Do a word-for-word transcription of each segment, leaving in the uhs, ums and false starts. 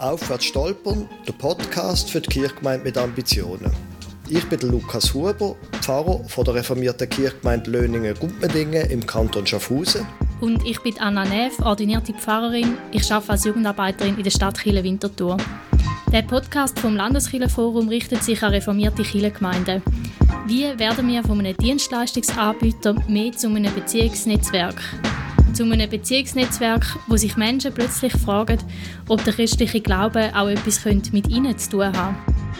Aufwärts stolpern, der Podcast für die Kirchgemeinde mit Ambitionen. Ich bin Lukas Huber, Pfarrer von der reformierten Kirchgemeinde Löningen-Gumpendingen im Kanton Schaffhausen. Und ich bin Anna Neff, ordinierte Pfarrerin. Ich arbeite als Jugendarbeiterin in der Stadtkirche Winterthur. Der Podcast vom Landeskirchenforum richtet sich an reformierte Kirchengemeinden. Wie werden wir von einem Dienstleistungsanbieter mehr zu einem Beziehungsnetzwerk? Zu einem Beziehungsnetzwerk, wo sich Menschen plötzlich fragen, ob der christliche Glaube auch etwas mit ihnen zu tun hat.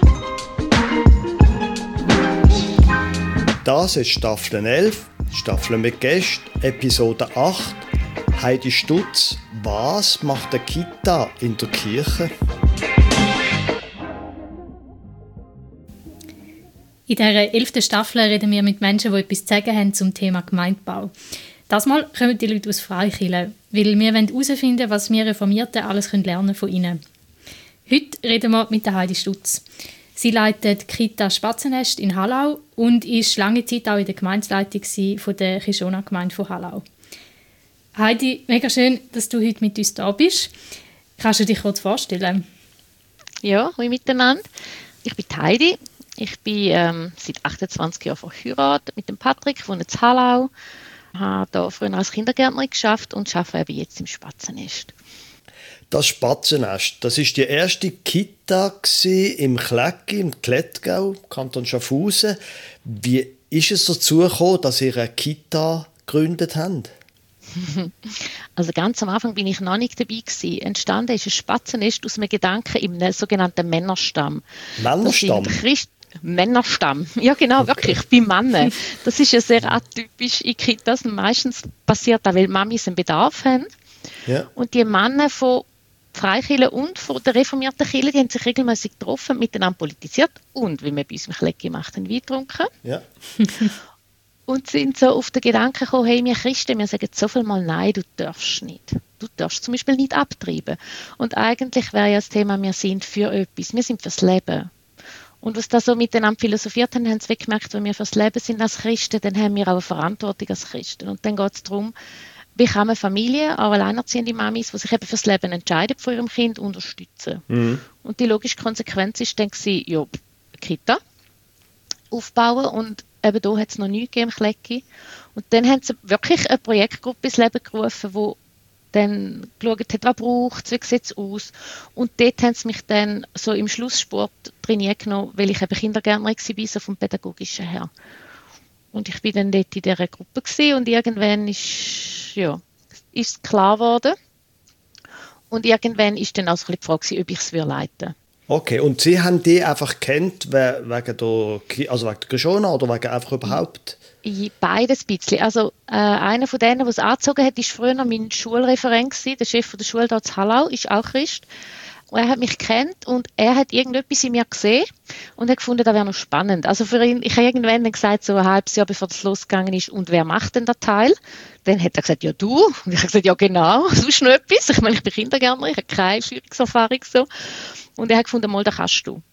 Das ist Staffel elf, Staffel mit Gästen, Episode acht. Heidi Stutz, was macht eine Kita in der Kirche? In dieser elften Staffel reden wir mit Menschen, die etwas zu sagen haben zum Thema Gemeindebau. Das Mal kommen die Leute aus Freikirchen, weil wir herausfinden wollen, was wir Reformierten alles lernen von ihnen. Heute reden wir mit der Heidi Stutz. Sie leitet die Kita Spatzennest in Hallau und ist lange Zeit auch in der Gemeindeleitung von der Kishona-Gemeinde von Hallau. Heidi, mega schön, dass du heute mit uns da bist. Kannst du dich kurz vorstellen? Ja, hallo miteinander. Ich bin Heidi. Ich bin ähm, seit achtundzwanzig Jahren verheiratet mit dem Patrick, wohne in Hallau. Ich habe hier früher als Kindergärtnerin gearbeitet und arbeite jetzt im Spatzennest. Das Spatzennest, das war die erste Kita im Klecki, im Klettgau, Kanton Schaffhausen. Wie ist es dazu gekommen, dass ihr eine Kita gegründet habt? Also ganz am Anfang bin ich noch nicht dabei gewesen. Entstanden ist ein Spatzennest aus einem Gedanken im sogenannten Männerstamm. Männerstamm? Männerstamm. Ja, genau, okay. Wirklich, bei Männern. Das ist ja sehr atypisch in Kitas. Meistens passiert das, weil Mamis einen Bedarf haben. Ja. Und die Männer von Freikirchen und von der reformierten Kirche, die haben sich regelmäßig getroffen, miteinander politisiert und, wie wir bei uns im Klecki macht, Wein getrunken. Ja. Und sind so auf den Gedanken gekommen, hey, wir Christen, wir sagen so viel mal nein, du darfst nicht. Du darfst zum Beispiel nicht abtreiben. Und eigentlich wäre ja das Thema, wir sind für etwas, wir sind fürs Leben. Und was da so miteinander philosophiert haben, haben sie gemerkt, wenn wir fürs Leben sind als Christen, dann haben wir auch eine Verantwortung als Christen. Und dann geht es darum, wie kann man Familien, auch alleinerziehende Mamis, die sich eben fürs Leben entscheiden, von ihrem Kind unterstützen. Mhm. Und die logische Konsequenz ist dann gewesen, ja, Kita aufbauen und eben da hat es noch nichts gegeben im Klecki. Und dann haben sie wirklich eine Projektgruppe ins Leben gerufen, die dann geschaut hat, was braucht es, wie sieht es aus. Und dort haben sie mich dann so im Schlusssport trainiert genommen, weil ich eben Kindergärtnerin war, so vom Pädagogischen her. Und ich war dann dort in dieser Gruppe gewesen, und irgendwann ist, ja, ist es klar geworden. Und irgendwann ist dann auch so ein bisschen die Frage, ob ich es leiten würde. Okay, und Sie haben die einfach gekannt wegen der, also wegen der Kishona oder wegen einfach überhaupt? Beides ein bisschen. Also äh, einer von denen, der es angezogen hat, war früher mein Schulreferent gewesen, der Chef der Schule dort in Hallau, ist auch Christ. Und er hat mich gekannt und er hat irgendetwas in mir gesehen und hat gefunden, das wäre noch spannend. Also für ihn, ich habe irgendwann gesagt, so ein halbes Jahr bevor das losgegangen ist, und wer macht denn den Teil? Dann hat er gesagt, ja du. Und ich habe gesagt, ja genau, sonst noch etwas. Ich meine, ich bin Kindergärtnerin, ich habe keine Führungserfahrung so. Und er hat gefunden, mal, das kannst du.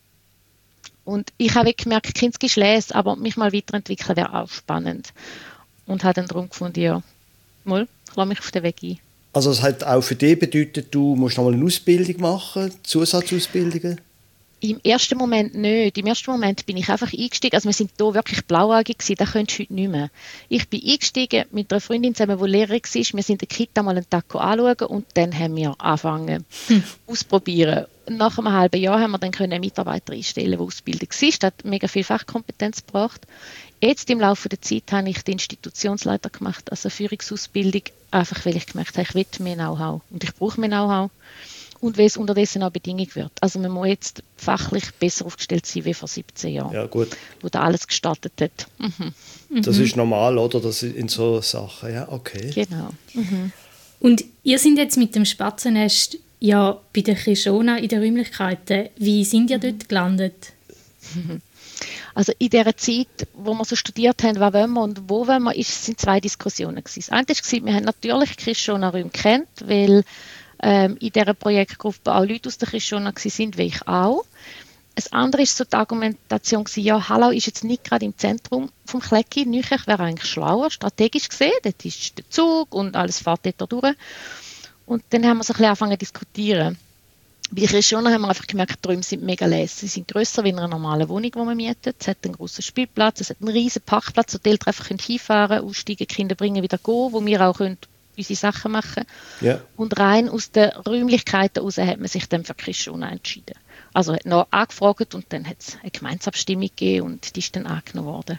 Und ich habe gemerkt, Kinski ist les, aber mich mal weiterentwickeln wäre auch spannend. Und habe dann darum gefunden, ja, mal, ich lasse mich auf den Weg ein. Also das hat auch für dich bedeutet, du musst noch mal eine Ausbildung machen, Zusatzausbildungen? Im ersten Moment nicht. Im ersten Moment bin ich einfach eingestiegen. Also wir sind hier wirklich blauäugig gewesen, das könntest du heute nicht mehr. Ich bin eingestiegen mit einer Freundin zusammen, die Lehrerin war. Wir sind die Kita mal einen Tag anschauen und dann haben wir angefangen hm. ausprobieren. Nach einem halben Jahr haben wir dann einen Mitarbeiter einstellen, der Ausbildung war. Das hat mega viel Fachkompetenz gebracht. Jetzt im Laufe der Zeit habe ich den Institutionsleiter gemacht, also Führungsausbildung, einfach weil ich gemerkt habe, ich will mehr Know-how und ich brauche mehr Know-how. Und weil es unterdessen auch Bedingung wird. Also man muss jetzt fachlich besser aufgestellt sein wie vor siebzehn Jahren, ja, gut. Wo da alles gestartet hat. Mhm. Das ist normal, oder? Das in so Sachen, ja, okay. Genau. Mhm. Und ihr seid jetzt mit dem Spatzennest ja bei der Kishona in den Räumlichkeiten. Wie sind ihr mhm. dort gelandet? Also in dieser Zeit, wo wir so studiert haben, was wollen wir und wo wollen wir, ist, sind zwei Diskussionen gewesen. Das eine war, wir haben natürlich Kishona-Räume gekannt, weil ähm, in dieser Projektgruppe auch Leute aus der Kishona waren, wie ich auch. Das andere war so die Argumentation, ja, Hallau ist jetzt nicht gerade im Zentrum vom Klecki, Nüchach wäre eigentlich schlauer, strategisch gesehen, dort ist der Zug und alles fährt dort durch. Und dann haben wir so ein bisschen angefangen zu diskutieren. Bei Krishona haben wir einfach gemerkt, die Räume sind mega leer. Sie sind grösser wie in einer normalen Wohnung, die man mietet. Es hat einen grossen Spielplatz, es hat einen riesen Parkplatz, wo die Eltern einfach hinfahren können, aussteigen, Kinder bringen, wieder gehen, wo wir auch können unsere Sachen machen können. Ja. Und rein aus den Räumlichkeiten heraus hat man sich dann für Krishona entschieden. Also hat noch angefragt und dann hat es eine Gemeinschaftsabstimmung gegeben und die ist dann angenommen worden.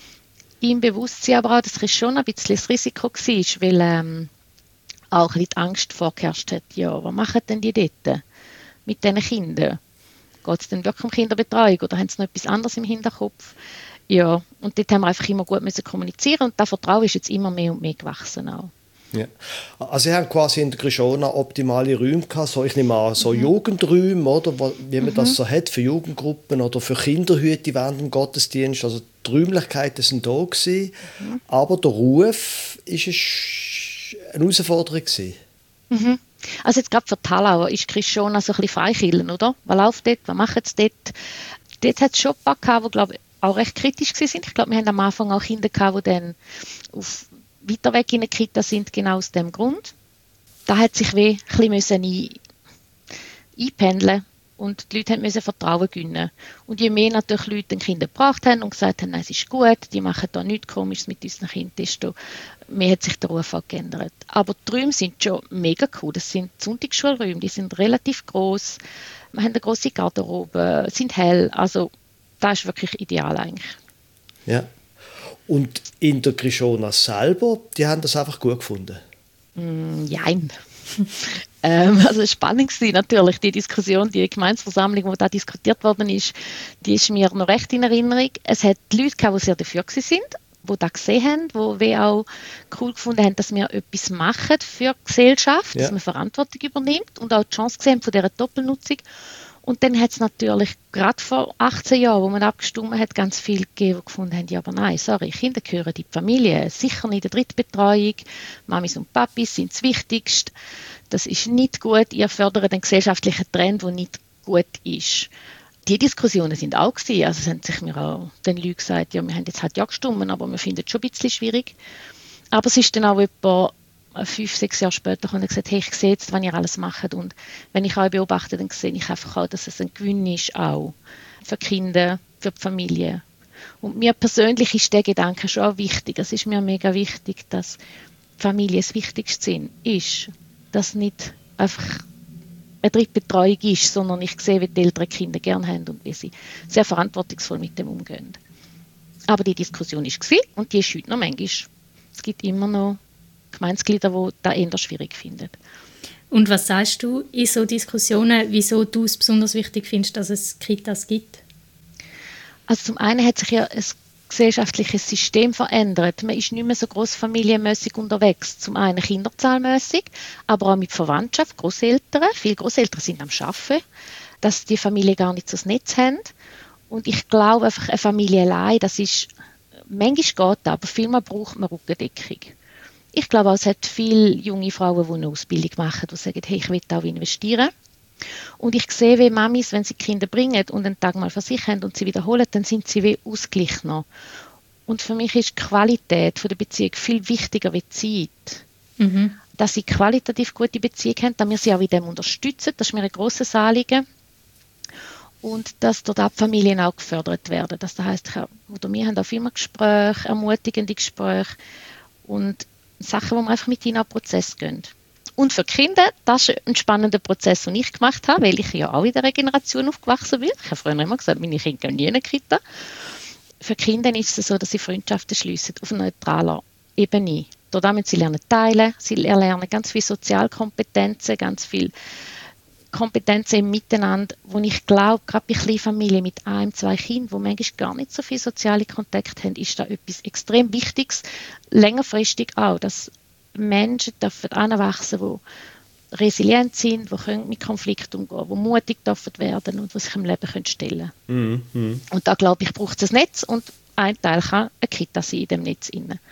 Im Bewusstsein aber auch, dass Krishona ein bisschen das Risiko war, weil ähm, auch ein bisschen die Angst vorgeherrscht hat, ja, was machen denn die dort mit diesen Kindern? Geht es denn wirklich um Kinderbetreuung oder haben sie noch etwas anderes im Hinterkopf? Ja, und dort haben wir einfach immer gut müssen kommunizieren und das Vertrauen ist jetzt immer mehr und mehr gewachsen auch. Ja. Also Sie haben quasi in der Krishona optimale Räume gehabt, so, ich nehme an, so mhm. Jugendräume, oder, wie man mhm. das so hat, für Jugendgruppen oder für Kinderhüte während dem Gottesdienst. Also die Räumlichkeiten sind da gewesen, mhm. aber der Ruf ist eine Herausforderung gewesen. Mhm. Also jetzt gerade für Thalauer ist Krishona so ein bisschen Freikirchen, oder? Was läuft dort, was machen sie dort? Dort hat es schon ein paar gehabt, die, glaube ich, auch recht kritisch waren. Ich glaube, wir haben am Anfang auch Kinder gehabt, die dann auf weiter weg in der Kita sind, genau aus dem Grund. Da hat sich wie ein bisschen ein, einpendeln und die Leute mussten Vertrauen gewinnen. Und je mehr natürlich Leute den Kinder gebracht haben und gesagt haben, nein, es ist gut, die machen da nichts Komisches mit unseren Kindern, desto mehr hat sich der Ruf auch geändert. Aber die Räume sind schon mega cool. Das sind Sonntagsschulräume, die sind relativ gross. Wir haben eine grosse Garderobe, sind hell. Also das ist wirklich ideal eigentlich. Ja. Und in der Krishona selber, die haben das einfach gut gefunden? Mm, jein. ähm, also spannend war natürlich die Diskussion, die Gemeindeversammlung, wo da diskutiert worden ist, die ist mir noch recht in Erinnerung. Es hat Leute gehabt, die sehr dafür waren, die das gesehen haben, die auch cool gefunden haben, dass wir etwas machen für die Gesellschaft, ja. dass man Verantwortung übernimmt und auch die Chance gesehen haben von dieser Doppelnutzung. Und dann hat es natürlich, gerade vor achtzehn Jahren, wo man abgestimmt hat, ganz viele gegeben, die gefunden haben, ja, aber nein, sorry, Kinder gehören in die Familie, sicher nicht in der Drittbetreuung, Mamis und Papis sind das Wichtigste, das ist nicht gut, ihr fördert einen gesellschaftlichen Trend, der nicht gut ist. Die Diskussionen sind auch gewesen, also es haben sich mir auch den Leuten gesagt, ja, wir haben jetzt halt ja gestimmt, aber wir finden es schon ein bisschen schwierig. Aber es ist dann auch etwa fünf, sechs Jahre später und gesagt, hey, ich sehe jetzt, was ihr alles macht und wenn ich euch beobachte, dann sehe ich einfach auch, dass es ein Gewinn ist auch für die Kinder, für die Familie. Und mir persönlich ist der Gedanke schon auch wichtig. Es ist mir mega wichtig, dass die Familie das Wichtigste sind, ist, dass nicht einfach eine Drittbetreuung ist, sondern ich sehe, wie die Eltern Kinder gerne haben und wie sie sehr verantwortungsvoll mit dem umgehen. Aber die Diskussion war und die ist heute noch manchmal. Es gibt immer noch Gemeindeglieder, die das eher schwierig finden. Und was sagst du in so Diskussionen, wieso du es besonders wichtig findest, dass es Kitas gibt? Also zum einen hat sich ja ein gesellschaftliches System verändert. Man ist nicht mehr so grossfamilienmässig unterwegs. Zum einen kinderzahlmässig, aber auch mit Verwandtschaft, Grosseltern. Viele Grosseltern sind am Arbeiten, dass die Familie gar nicht so das Netz haben. Und ich glaube einfach, eine Familie allein, das ist, manchmal geht das, aber vielmehr braucht man Rückendeckung. Ich glaube auch, es hat viele junge Frauen, die eine Ausbildung machen, die sagen, hey, ich will auch investieren. Und ich sehe, wie Mamis, wenn sie Kinder bringen und einen Tag mal für sich haben und sie wiederholen, dann sind sie wie ausgeglichener. Und für mich ist die Qualität der Beziehung viel wichtiger wie die Zeit. Mhm. Dass sie qualitativ gute Beziehung haben, dass wir sie auch in dem unterstützen, das ist mir ein grosses Anliegen. Und dass dort auch die Familien auch gefördert werden. Das heisst, oder wir haben auch immer Gespräche, ermutigende Gespräche und Sachen, wo wir einfach mit ihnen in den Prozess gehen. Und für die Kinder, das ist ein spannender Prozess, den ich gemacht habe, weil ich ja auch in der Generation aufgewachsen bin. Ich habe früher immer gesagt, meine Kinder gehen nie in eine Kita. Für die Kinder ist es so, dass sie Freundschaften schliessen auf neutraler Ebene. Dort müssen sie lernen teilen, sie lernen ganz viele Sozialkompetenzen, ganz viele Kompetenzen im Miteinander, wo ich glaube, gerade bei kleinen Familien mit einem, zwei Kindern, die manchmal gar nicht so viel soziale Kontakte haben, ist da etwas extrem Wichtiges, längerfristig auch, dass Menschen dürfen heranwachsen, die resilient sind, die mit Konflikten umgehen können, die mutig dürfen werden und die sich im Leben stellen können. Mm-hmm. Und da glaube ich, braucht es ein Netz und ein Teil kann eine Kita sein in dem Netz.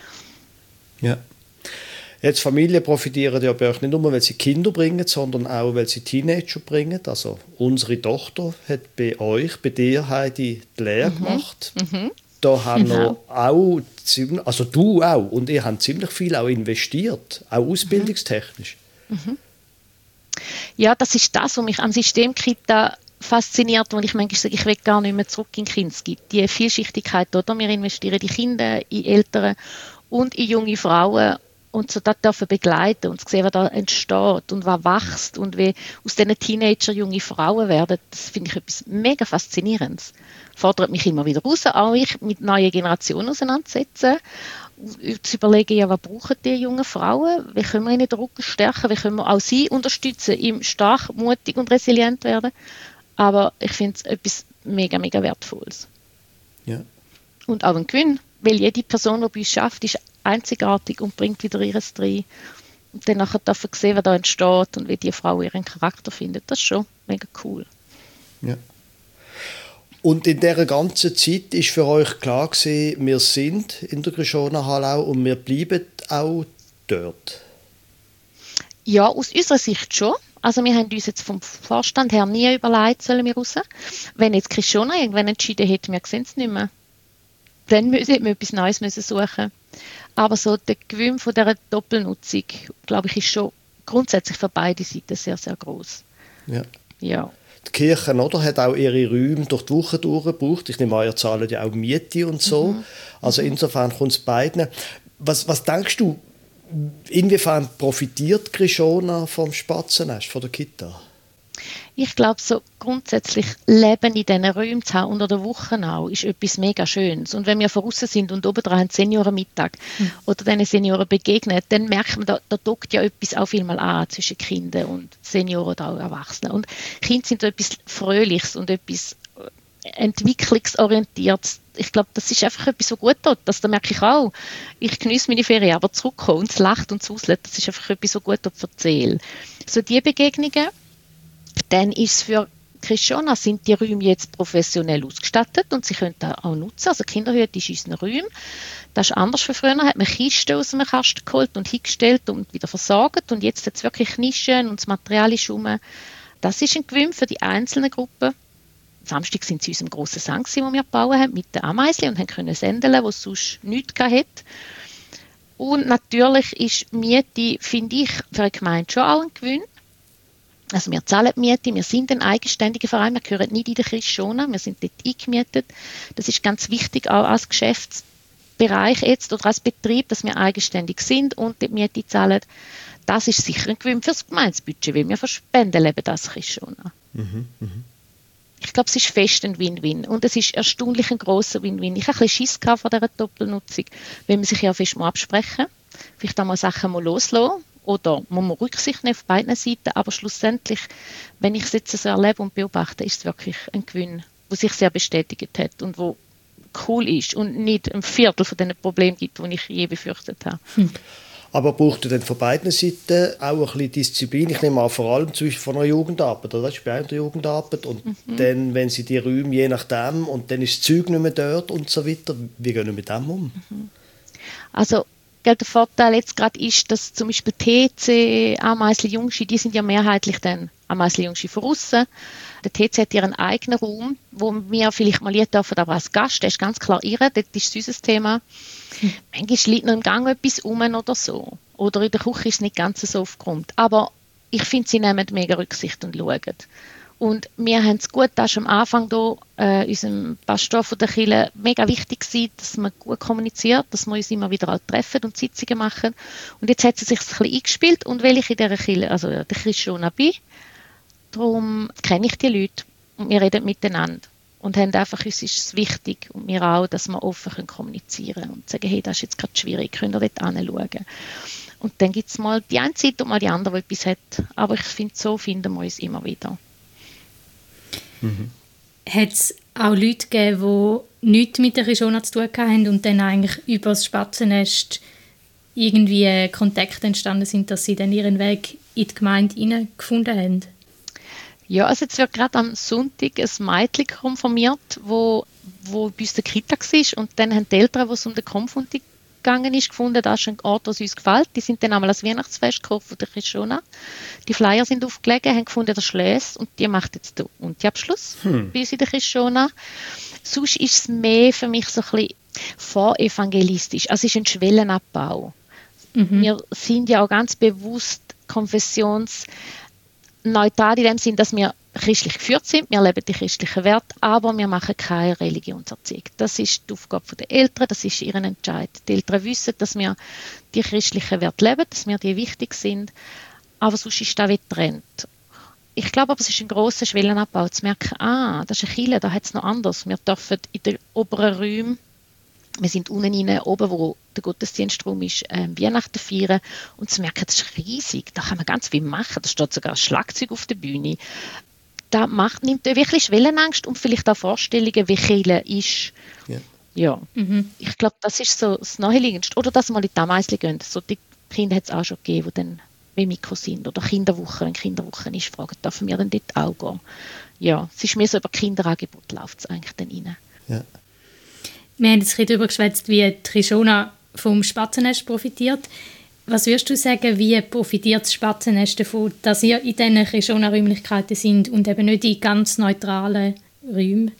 Ja. Jetzt Familien profitieren ja bei euch nicht nur, weil sie Kinder bringen, sondern auch, weil sie Teenager bringen. Also unsere Tochter hat bei euch, bei dir, Heidi, die Lehre mhm. gemacht. Mhm. Da haben wir auch, also du auch, und ihr habt ziemlich viel auch investiert, auch ausbildungstechnisch. Mhm. Ja, das ist das, was mich am System Kita fasziniert, wo ich manchmal sage, ich will gar nicht mehr zurück in Kinski. Die Vielschichtigkeit, oder? Wir investieren in die Kinder, in Eltern und in junge Frauen und so das dürfen begleiten und sehen, was da entsteht und was wächst und wie aus diesen Teenager junge Frauen werden, das finde ich etwas mega Faszinierendes. Fordert mich immer wieder raus, auch ich mit neuen Generationen auseinandersetzen, zu überlegen, ja, was brauchen die jungen Frauen, wie können wir ihnen den Rücken stärken, wie können wir auch sie unterstützen, im stark, mutig und resilient werden. Aber ich finde es etwas mega, mega Wertvolles. Ja. Und auch ein Gewinn, weil jede Person, die bei uns schafft, ist einzigartig und bringt wieder ihres rein. Und dann nachher darf man sehen, was da entsteht und wie die Frau ihren Charakter findet. Das ist schon mega cool. Ja. Und in dieser ganzen Zeit ist für euch klar gewesen, wir sind in der Krishona Hallau und wir bleiben auch dort? Ja, aus unserer Sicht schon. Also wir haben uns jetzt vom Vorstand her nie überlegt, sollen wir raus. Wenn jetzt Krishona irgendwann entschieden hätte, wir sehen es nicht mehr, dann müssen wir etwas Neues müssen suchen. Aber so der Gewinn von dieser Doppelnutzung, glaube ich, ist schon grundsätzlich für beide Seiten sehr, sehr groß. Ja. Ja. Die Kirche, oder, hat auch ihre Räume durch die Woche durchgebraucht. Ich nehme an, ihr zahlt ja auch Miete und so. Mhm. Also insofern kommt es beiden. Was, was denkst du, inwiefern profitiert Krishona vom Spatzennest, von der Kita? Ich glaube, so grundsätzlich Leben in diesen Räumen zu haben, unter der Woche auch, ist etwas mega Schönes. Und wenn wir von außen sind und oben dran haben Seniorenmittag mhm. oder diesen Senioren begegnen, dann merkt man, da, da dockt ja etwas auch viel mal an zwischen Kindern und Senioren oder auch Erwachsenen. Und Kinder sind etwas Fröhliches und etwas entwicklungsorientiertes. Ich glaube, das ist einfach etwas, so gut tut. Das da merke ich auch. Ich genieße meine Ferien, aber zurückkommen und es lacht und es auslädt, das ist einfach etwas, so gut tut für die Seele. So diese Begegnungen. Dann ist es für Krishona, sind die Räume jetzt professionell ausgestattet und sie können das auch nutzen. Also Kinderhütte ist in unseren Räumen. Das ist anders von früher. Hat man Kisten aus einem Kasten geholt und hingestellt und wieder versorgt. Und jetzt hat es wirklich Nischen und das Material ist rum. Das ist ein Gewinn für die einzelnen Gruppen. Samstag sind sie in unserem grossen Saal, den wir gebaut haben, mit den Ameisen und können sendeln, wo es sonst nichts hatte. Und natürlich ist Miete, finde ich, für eine Gemeinde schon auch ein Gewinn. Also wir zahlen die Miete, wir sind ein eigenständiger Verein, wir gehören nicht in der Krishona, wir sind dort eingemietet. Das ist ganz wichtig, auch als Geschäftsbereich jetzt oder als Betrieb, dass wir eigenständig sind und die Miete zahlen. Das ist sicher ein Gewinn für das Gemeindebudget, weil wir verspenden leben das Krishona. Mhm, mh. Ich glaube, es ist fest ein Win-Win und es ist erstaunlich ein grosser Win-Win. Ich habe ein bisschen Schiss vor dieser Doppelnutzung, weil man sich ja fest mal absprechen, vielleicht auch mal Sachen mal loslassen. Oder muss man Rücksicht nehmen auf beiden Seiten, aber schlussendlich, wenn ich es jetzt so erlebe und beobachte, ist es wirklich ein Gewinn, der sich sehr bestätigt hat und wo cool ist und nicht ein Viertel von den Problemen gibt, die ich je befürchtet habe. Hm. Aber braucht ihr denn von beiden Seiten auch ein bisschen Disziplin? Ich nehme an, vor allem zum Beispiel von einer Jugendarbeit, oder? Das ist bei einer Jugendarbeit und mhm. dann, wenn sie die Räume, je nachdem, und dann ist das Zeug nicht mehr dort und so weiter, wie gehen wir mit dem um? Mhm. Also der Vorteil jetzt gerade ist, dass zum Beispiel T C, Ameisli-Jungschi, die sind ja mehrheitlich dann Ameisli-Jungschi von aussen. Der T C hat ihren eigenen Raum, wo wir vielleicht mal hier dürfen, aber als Gast, der ist ganz klar ihre, das ist unser Thema. Hm. Manchmal liegt noch im Gang etwas um oder so. Oder in der Küche ist es nicht ganz so aufgeräumt. Aber ich finde, sie nehmen mega Rücksicht und schauen. Und wir haben es gut, das ist am Anfang hier, äh, unserem Pastor von der Kirche mega wichtig gewesen, dass man gut kommuniziert, dass wir uns immer wieder auch treffen und Sitzungen machen. Und jetzt hat sie sich ein bisschen eingespielt und weil ich in dieser Kirche, also der Krishona bin, darum kenne ich die Leute und wir reden miteinander. Und haben einfach, uns ist es wichtig und wir auch, dass wir offen kommunizieren können und sagen, hey, das ist jetzt gerade schwierig, könnt ihr dort hinschauen. Und dann gibt es mal die eine Seite und mal die andere, die etwas hat. Aber ich finde, so finden wir uns immer wieder. Mhm. Hat es auch Leute gegeben, die nichts mit der Krishona zu tun hatten und dann eigentlich über das Spatzennest irgendwie Kontakte entstanden sind, dass sie dann ihren Weg in die Gemeinde hineingefunden haben? Ja, also jetzt wird gerade am Sonntag ein Mädchen konfirmiert, wo, wo bei uns der Kita war und dann haben die Eltern, die es um den Konfund gegangen ist, gefunden, das ist ein Ort, der uns gefällt. Die sind dann einmal als Weihnachtsfest gekommen von der Krishona. Die Flyer sind aufgelegen, haben gefunden, das Schloss und die macht jetzt da und die Abschluss hm. bei uns in der Krishona. Sonst ist es mehr für mich so ein bisschen vorevangelistisch. Also es ist ein Schwellenabbau. Mhm. Wir sind ja auch ganz bewusst konfessions neutral in dem Sinn, dass wir christlich geführt sind, wir leben die christlichen Werte, aber wir machen keine Religionserziehung. Das ist die Aufgabe der Eltern, das ist ihr Entscheid. Die Eltern wissen, dass wir die christlichen Werte leben, dass mir die wichtig sind, aber sonst ist das wie getrennt. Ich glaube aber, es ist ein grosser Schwellenabbau, zu merken, ah, das ist eine Kirche, da hat es noch anders. Wir dürfen in den oberen Räumen, wir sind unten rein, oben, wo der Gottesdienstraum ist, äh, Weihnachten feiern und zu merken, das ist riesig, da kann man ganz viel machen, da steht sogar ein Schlagzeug auf der Bühne. Das macht, nimmt wirklich Schwellenangst und vielleicht auch Vorstellungen, wie Kirche ist. Ja, ja. Mhm. Ich glaube, das ist so das Naheliegendste. Oder dass man in die Ameisli gehen. So die Kinder hat es auch schon gegeben, die dann wie Mikro sind. Oder Kinderwoche, wenn Kinderwoche ist, fragen, dürfen wir dann dort auch gehen? Ja, es ist mehr so über Kinderangebot läuft es eigentlich dann rein. Ja. Wir haben jetzt darüber geschwätzt, wie Trishona vom Spatzennest profitiert. Was würdest du sagen, wie profitiert das Spatzennest davon, dass ihr in diesen Trishona-Räumlichkeiten sind und eben nicht in ganz neutralen Räumen?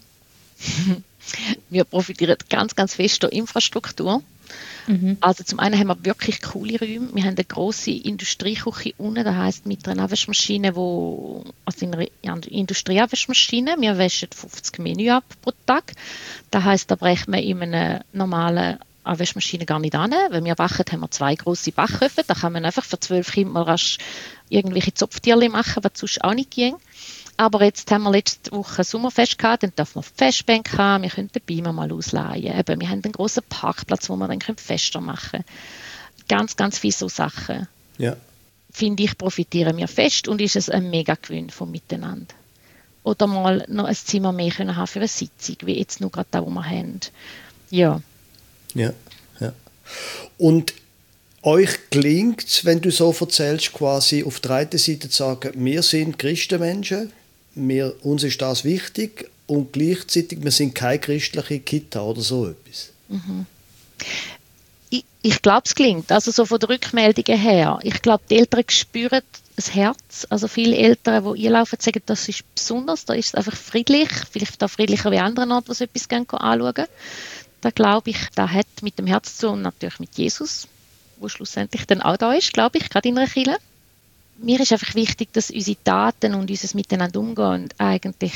Wir profitieren ganz, ganz fest der Infrastruktur. Mhm. Also zum einen haben wir wirklich coole Räume. Wir haben eine grosse Industrieküche unten, das heisst mit einer Abwaschmaschine, wo, also eine Industrieabwaschmaschine. Wir waschen fünfzig Menü ab pro Tag. Das heisst, da brechen wir in einem normalen Abwaschmaschine gar nicht an. Wenn wir wachen, haben wir zwei grosse Backöfen. Da kann man einfach für zwölf Kinder mal rasch irgendwelche Zopftierchen machen, was sonst auch nicht ging. Aber jetzt haben wir letzte Woche Sommerfest gehabt, dann dürfen wir Festbänke haben, wir können den Beamer mal ausleihen. Eben, wir haben einen grossen Parkplatz, wo wir dann Fester machen können. Ganz, ganz viele so Sachen. Ja. Finde ich, profitieren wir fest und ist es ein mega Gewinn vom Miteinander. Oder mal noch ein Zimmer mehr können haben für eine Sitzung, wie jetzt nur gerade da, wo wir haben. Ja. Ja, ja. Und euch gelingt es, wenn du so erzählst, quasi auf der einen Seite zu sagen, wir sind Christenmenschen, wir, uns ist das wichtig und gleichzeitig, wir sind keine christliche Kita oder so etwas. Mhm. Ich, ich glaube, es gelingt, also so von den Rückmeldungen her. Ich glaube, die Eltern spüren das Herz, also viele Eltern, die einlaufen, sagen, das ist besonders, da ist es einfach friedlich, vielleicht auch friedlicher wie andere Orte, wo sie etwas gerne anschauen. Da glaube ich, da hat mit dem Herz zu und natürlich mit Jesus, wo schlussendlich dann auch da ist, glaube ich, gerade in einer Kirche. Mir ist einfach wichtig, dass unsere Taten und unser Miteinander umgehen eigentlich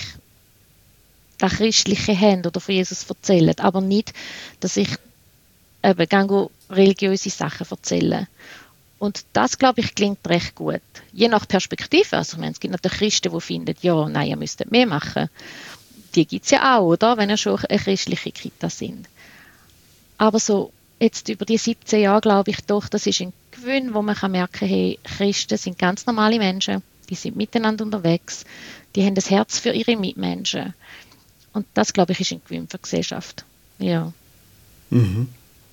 das Christliche haben oder von Jesus erzählen, aber nicht, dass ich eben gerne religiöse Sachen erzähle. Und das, glaube ich, klingt recht gut. Je nach Perspektive. Also, ich meine, es gibt natürlich Christen, die finden, ja, nein, ihr müsstet mehr machen. Die gibt es ja auch, oder? Wenn ihr schon eine christliche Kita sind. Aber so jetzt über die siebzehn Jahre glaube ich doch, das ist ein Gewinn, wo man kann merken, hey, Christen sind ganz normale Menschen, die sind miteinander unterwegs, die haben das Herz für ihre Mitmenschen. Und das, glaube ich, ist ein Gewinn für die Gesellschaft. Ja. Mhm.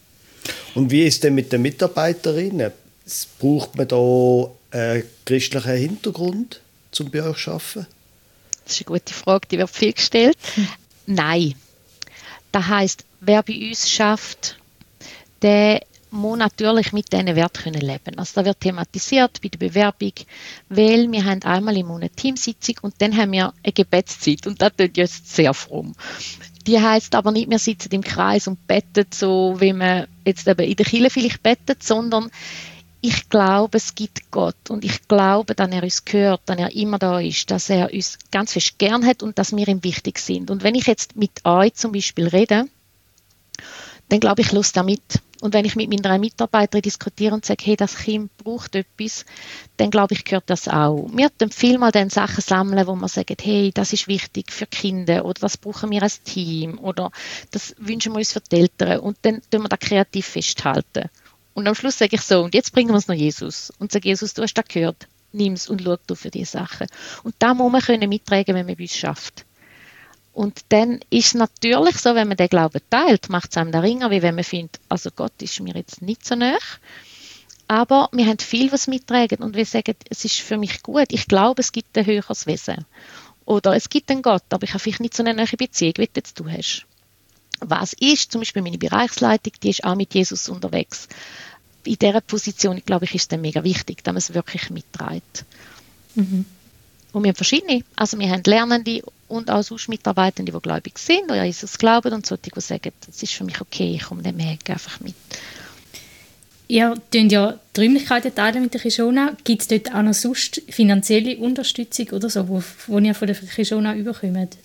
Und wie ist denn mit den Mitarbeiterinnen? Braucht man da einen christlichen Hintergrund, um bei euch zu arbeiten? Das ist eine gute Frage, die wird viel gestellt. Hm. Nein. Das heisst, wer bei uns schafft, der muss natürlich mit diesen Werten leben können. Also da wird thematisiert bei der Bewerbung, weil wir haben einmal im Monat Teamsitzung und dann haben wir eine Gebetszeit und das tut jetzt sehr fromm. Die heisst aber nicht, wir sitzen im Kreis und beten so, wie man jetzt eben in der Kirche vielleicht betet, sondern ich glaube, es gibt Gott und ich glaube, dass er uns hört, dass er immer da ist, dass er uns ganz fest gern hat und dass wir ihm wichtig sind. Und wenn ich jetzt mit euch zum Beispiel rede, dann glaube ich, höre da mit. Und wenn ich mit meiner Mitarbeiterin diskutiere und sage, hey, das Kind braucht etwas, dann glaube ich, gehört das auch. Wir tun vielmal dann Sachen sammeln, wo man sagt, hey, das ist wichtig für die Kinder oder das brauchen wir als Team oder das wünschen wir uns für die Eltern. Und dann tun wir das kreativ festhalten. Und am Schluss sage ich so, und jetzt bringen wir es noch Jesus. Und sage, Jesus, du hast das gehört, nimm es und schau du für diese Sachen. Und da muss man können mittragen, wenn man bei uns schafft. Und dann ist es natürlich so, wenn man den Glauben teilt, macht es einem den Ringer, wie wenn man findet, also Gott ist mir jetzt nicht so nahe. Aber wir haben viel, was mittragen und wir sagen, es ist für mich gut. Ich glaube, es gibt ein höheres Wesen. Oder es gibt einen Gott, aber ich habe vielleicht nicht so eine nahe Beziehung, wie jetzt du hast. Was ist, zum Beispiel meine Bereichsleitung, die ist auch mit Jesus unterwegs. In dieser Position, glaube ich, ist es dann mega wichtig, dass man es wirklich mitträgt. Mhm. Und wir haben verschiedene. Also wir haben Lernende und auch sonst Mitarbeitende, die gläubig sind oder an Jesus glauben und solche, die sagen, das ist für mich okay, ich komme dem Weg einfach mit. Ihr teilt ja die Räumlichkeiten teilen mit der Kishona. Gibt es dort auch noch sonst finanzielle Unterstützung oder so, wo, wo ihr von der Kishona überkommt?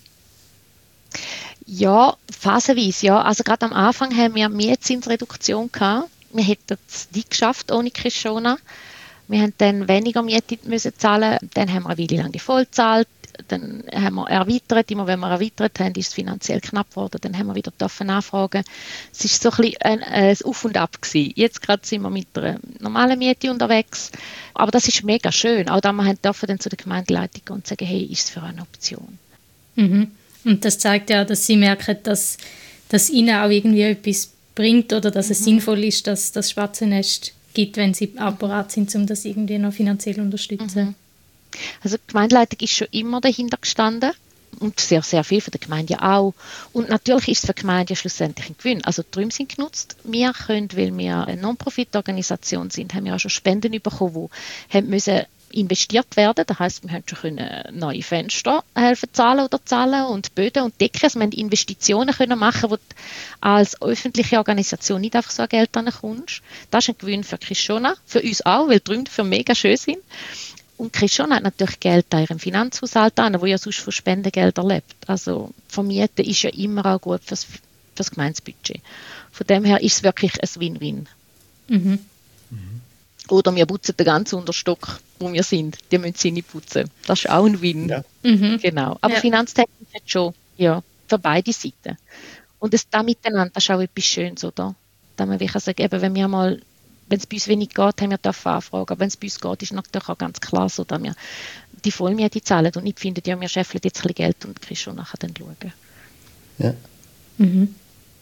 Ja, phasenweise, ja. Also gerade am Anfang haben wir Mietzinsreduktion gehabt. Wir hätten es nicht geschafft ohne Kishona. Wir haben dann weniger Miete müssen zahlen. Dann haben wir eine Weile lang die voll gezahlt. Dann haben wir erweitert. Immer wenn wir erweitert haben, ist es finanziell knapp geworden. Dann haben wir wieder nachfragen. Es war so ein bisschen ein, ein Auf und Ab gewesen. Jetzt gerade sind wir mit einer normalen Miete unterwegs. Aber das ist mega schön. Auch da wir dürfen dann zu der Gemeindeleitung gehen und sagen, hey, ist es für eine Option? Mhm. Und das zeigt ja, dass sie merken, dass, dass ihnen auch irgendwie etwas bringt oder dass es mhm. sinnvoll ist, dass das Spatzennest gibt, wenn sie auch bereit sind, um das irgendwie noch finanziell zu unterstützen. Mhm. Also die Gemeindeleitung ist schon immer dahinter gestanden und sehr, sehr viel von der Gemeinde auch. Und natürlich ist es für die Gemeinde schlussendlich ein Gewinn. Also die Räume sind genutzt. Wir können, weil wir eine Non-Profit-Organisation sind, haben wir auch schon Spenden bekommen, die haben müssen investiert werden. Das heisst, wir haben schon können neue Fenster helfen zahlen oder zahlen und Böden und Decken. Also wir haben Investitionen können machen, wo du als öffentliche Organisation nicht einfach so an Geld rankommst. Das ist ein Gewinn für Kishona, für uns auch, weil die Räume dafür mega schön sind. Und Kishona hat natürlich Geld in ihrem Finanzhaushalt an, wo ja sonst von Spendengeldern lebt. Also Vermieten ist ja immer auch gut für das Gemeindebudget. Von dem her ist es wirklich ein Win-Win. Mhm. Mhm. Oder wir putzen den ganzen Unterstock, wo wir sind. Die müssen sie nicht putzen. Das ist auch ein Win. Ja. Mhm. Genau. Aber ja. Finanztechnisch hat schon, ja, für beide Seiten. Und das da miteinander, das ist auch etwas Schönes, oder? Da man wirklich sagen, eben, wenn wir mal, wenn es bei uns wenig geht, haben wir dafür anfragen. Aber wenn es bei uns geht, ist natürlich auch ganz klar so, dass wir die Vollmiete zahlen und nicht finden, ja, wir scheffeln jetzt ein bisschen Geld und kriegst schon nachher dann schauen. Ja. Mhm.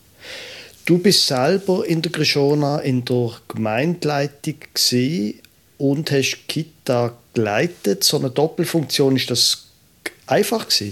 Du bist selber in der Kishona in der Gemeindeleitung gewesen und hast die Kita geleitet. So eine Doppelfunktion, ist das einfach gewesen?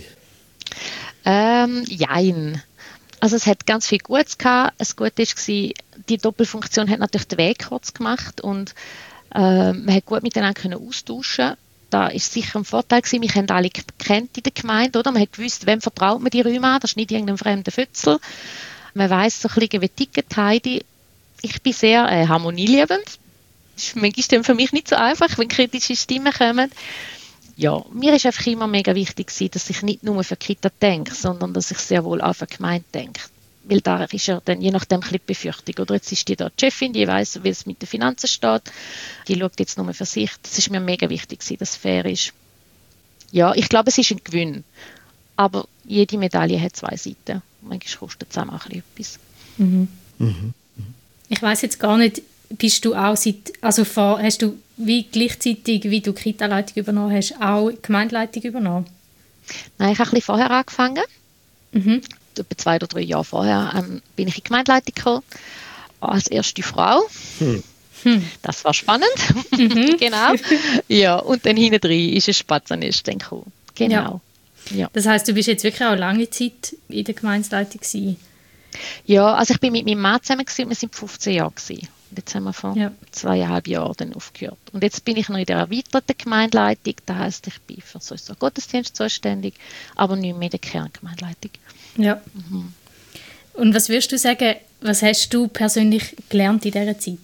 Ähm, jein. Also es hat ganz viel Gutes gehabt. Das Gute war, die Doppelfunktion hat natürlich den Weg kurz gemacht und äh, man hat gut miteinander können austauschen. Da ist sicher ein Vorteil gewesen. Wir haben alle gekannt in der Gemeinde, oder? Man hat gewusst, wem vertraut man die Räume an. Das ist nicht irgendein fremder Fötzel. Man weiss so ein bisschen, wie tickt Heidi. Ich bin sehr äh, harmonieliebend. Das ist manchmal für mich nicht so einfach, wenn kritische Stimmen kommen. Ja, mir ist einfach immer mega wichtig gewesen, dass ich nicht nur für die Kita denke, sondern dass ich sehr wohl auch für die Gemeinde denke. Weil da ist ja dann je nachdem ein bisschen die Befürchtung. Oder jetzt ist die da die Chefin, die weiss, wie es mit den Finanzen steht. Die schaut jetzt nur für sich. Das ist mir mega wichtig gewesen, dass es fair ist. Ja, ich glaube, es ist ein Gewinn. Aber jede Medaille hat zwei Seiten. Manchmal kostet es auch ein bisschen etwas. Mhm. Mhm. Ich weiss jetzt gar nicht, bist du auch seit, also vor, hast du wie gleichzeitig, wie du die Kita-Leitung übernommen hast, auch die Gemeindeleitung übernommen? Nein, ich habe ein bisschen vorher angefangen. Mhm. Etwa zwei oder drei Jahre vorher ähm, bin ich in die Gemeindeleitung gekommen, als erste Frau. Hm. Hm. Das war spannend. Mhm. Genau. Ja, und dann hinten drin ist ein Spatzennest gekommen. Genau. Ja. Ja. Das heisst, du bist jetzt wirklich auch lange Zeit in der Gemeindeleitung gewesen? Ja, also ich bin mit meinem Mann zusammen gewesen, wir sind fünfzehn Jahre gewesen. Und jetzt haben wir vor ja. zweieinhalb Jahren dann aufgehört. Und jetzt bin ich noch in der erweiterten Gemeindeleitung, das heisst, ich bin für so einen Gottesdienst zuständig, aber nicht mehr in der Kerngemeindeleitung. Ja. Mhm. Und was würdest du sagen, was hast du persönlich gelernt in dieser Zeit?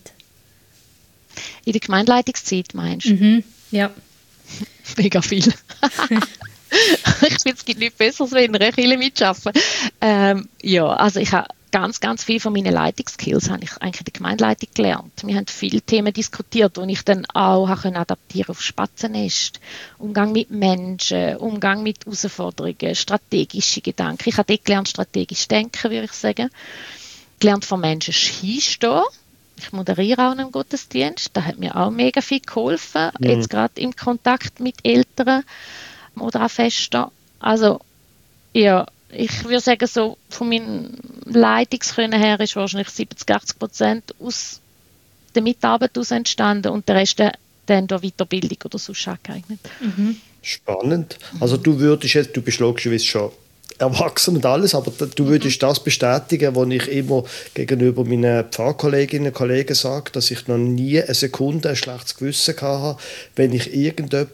In der Gemeindeleitungszeit meinst du? Mhm. Ja. Mega viel. Ich finde, es gibt nichts Besseres, wenn in einer Kirche mitarbeiten. Ähm, ja, also ich habe ganz, ganz viel von meinen Leitungsskills habe ich eigentlich in der Gemeindeleitung gelernt. Wir haben viele Themen diskutiert, die ich dann auch habe adaptieren auf Spatzennest. Umgang mit Menschen, Umgang mit Herausforderungen, strategische Gedanken. Ich habe dort gelernt, strategisch denken, würde ich sagen. Gelernt von Menschen hinstehen. Ich moderiere auch einen Gottesdienst. Das hat mir auch mega viel geholfen, mhm. jetzt gerade im Kontakt mit Eltern oder auch Festen. Also, ja, ich würde sagen, so von meinem Leitungskönnen her ist wahrscheinlich siebzig bis achtzig Prozent aus der Mitarbeit aus entstanden und der Rest dann durch Weiterbildung oder sonst angeeignet. Mhm. Spannend. Also du würdest jetzt, du bist logischerweise schon erwachsen und alles, aber du würdest mhm. das bestätigen, was ich immer gegenüber meinen Pfarrkolleginnen und Kollegen sage, dass ich noch nie eine Sekunde ein schlechtes Gewissen hatte, wenn ich irgendjemand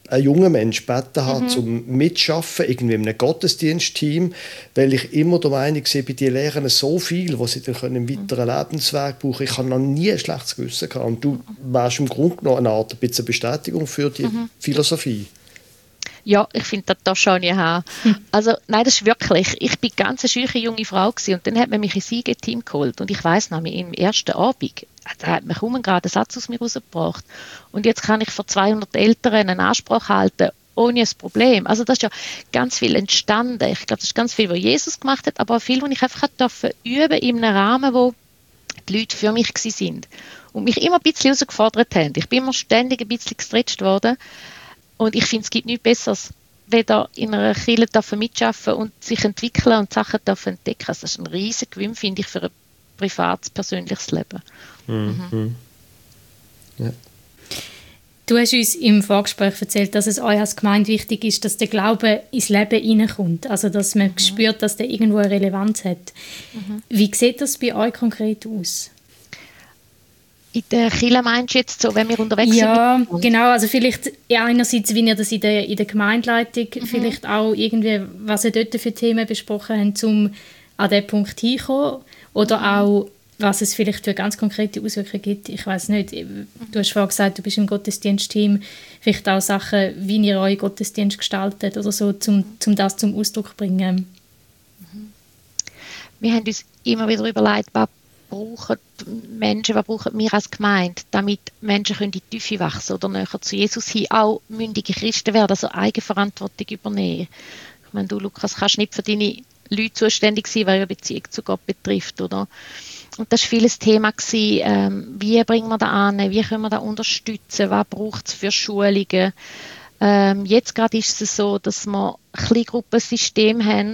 einen jungen Menschen gebeten habe, Mhm. zum Mitschaffen, irgendwie in einem Gottesdienstteam, weil ich immer der Meinung war, bei den Lehrern so viel, was sie dann können im weiteren Lebensweg brauchen. Ich habe noch nie ein schlechtes Gewissen gehabt. Und du wärst im Grunde genommen eine Art ein bisschen Bestätigung für die Mhm. Philosophie. Ja, ich finde, das darf schon nicht haben. Also, nein, das ist wirklich. Ich bin ganz eine schüche junge Frau gewesen, und dann hat man mich ins I G-Team geholt. Und ich weiss noch, im ersten Abend, da hat man kaum einen geraden Satz aus mir rausgebracht. Und jetzt kann ich vor zweihundert Eltern einen Anspruch halten, ohne ein Problem. Also, das ist ja ganz viel entstanden. Ich glaube, das ist ganz viel, was Jesus gemacht hat, aber auch viel, was ich einfach durfte üben in einem Rahmen, wo die Leute für mich waren. Und mich immer ein bisschen herausgefordert haben. Ich bin immer ständig ein bisschen gestretcht worden. Und ich finde, es gibt nichts Besseres, weder in einer Kirche mitarbeiten und sich entwickeln und Sachen entdecken. Also das ist ein riesiger Gewinn, finde ich, für ein privates, persönliches Leben. Mhm. Mhm. Ja. Du hast uns im Vorgespräch erzählt, dass es euch als Gemeinde wichtig ist, dass der Glaube ins Leben hineinkommt. Also, dass man mhm. spürt, dass der irgendwo eine Relevanz hat. Mhm. Wie sieht das bei euch konkret aus? In der Kirche meinst du jetzt so, wenn wir unterwegs ja, sind? Ja, genau. Also vielleicht einerseits, wie ihr das in der, in der Gemeindeleitung mhm. vielleicht auch irgendwie, was ihr dort für Themen besprochen habt, um an diesen Punkt hinzukommen. Oder mhm. auch, was es vielleicht für ganz konkrete Auswirkungen gibt. Ich weiß nicht. Du hast vorhin gesagt, du bist im Gottesdienstteam. Vielleicht auch Sachen, wie ihr euren Gottesdienst gestaltet oder so, um, um das zum Ausdruck zu bringen. Mhm. Wir haben uns immer wieder überlegt, was brauchen Menschen, was brauchen wir als Gemeinde, damit Menschen können in die Tiefe wachsen oder näher zu Jesus hin, auch mündige Christen werden, also Eigenverantwortung übernehmen. Ich meine, du, Lukas, kannst nicht für deine Leute zuständig sein, weil ja Beziehung zu Gott betrifft, oder? Und das war vieles Thema gewesen, ähm, wie bringen wir das an, wie können wir das unterstützen, was braucht es für Schulungen. Ähm, jetzt gerade ist es so, dass wir ein Kleingruppensystem haben,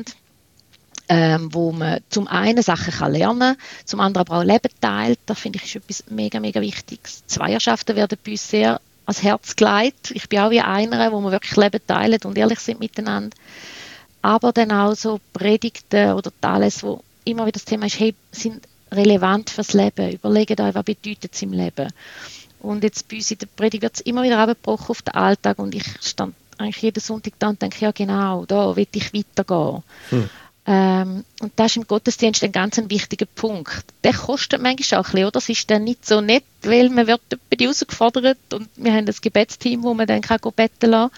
Ähm, wo man zum einen Sachen kann lernen kann, zum anderen aber auch Leben teilt. Das finde ich ist etwas mega, mega Wichtiges. Zweierschaften werden bei uns sehr ans Herz gelegt. Ich bin auch wie einer, wo wir wirklich Leben teilen und ehrlich sind miteinander. Aber dann auch so Predigten oder alles, wo immer wieder das Thema ist, hey, sind relevant fürs Leben. Überlegt euch, was bedeutet es im Leben. Und jetzt bei uns in der Predigt wird es immer wieder abgebrochen auf den Alltag und ich stand eigentlich jeden Sonntag da und denke, ja genau, da will ich weitergehen. Hm. Ähm, und das ist im Gottesdienst ein ganz ein wichtiger Punkt. Der kostet manchmal auch ein bisschen, oder? Das ist dann nicht so nett, weil man wird bei die herausgefordert und wir haben das Gebetsteam, wo man dann kann beten lassen.